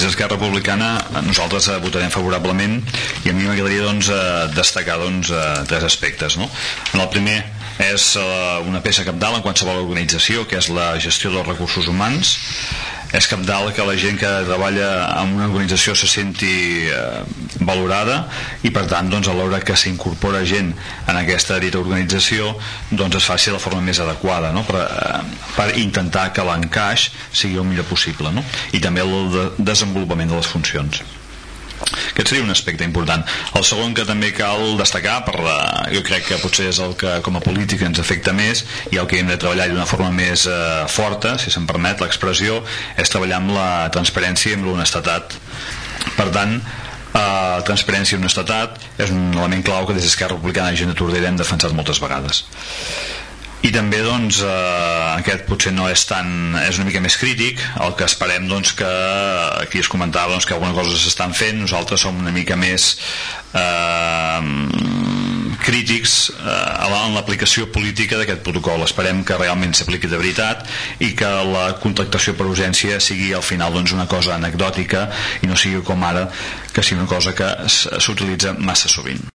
Des d'Esquerra Republicana nosaltres votarem favorablement, i a mi m'agradaria destacar tres aspectes, no? En el primer és una peça cabdal en qualsevol organització, que és la gestió dels recursos humans. És cabdal que la gent que treballa en una organització se senti valorada, i per tant a l'hora que s'incorpora gent en aquesta dita organització es faci de la forma més adequada, no? per intentar que l'encaix sigui el millor possible, no? I també el desenvolupament de les funcions. Aquest seria un aspecte important. El segon que també cal destacar, jo crec que potser és el que com a polític ens afecta més, i el que hem de treballar d'una forma més forta, si se'm permet l'expressió, és treballar amb la transparència i amb l'honestedat. Per tant, transparència i honestedat és un element clau que des d'Esquerra Republicana i Gent de Tordera hem defensat moltes vegades. I també aquest potser no és tant, és una mica més crític. El que esperem que aquí es comentava que alguna cosa s'estan fent, nosaltres som una mica més crítics en l'aplicació política d'aquest protocol. Esperem que realment s'apliqui de veritat i que la contractació per urgència sigui al final una cosa anecdòtica i no sigui com ara, que sigui una cosa que s'utilitza massa sovint.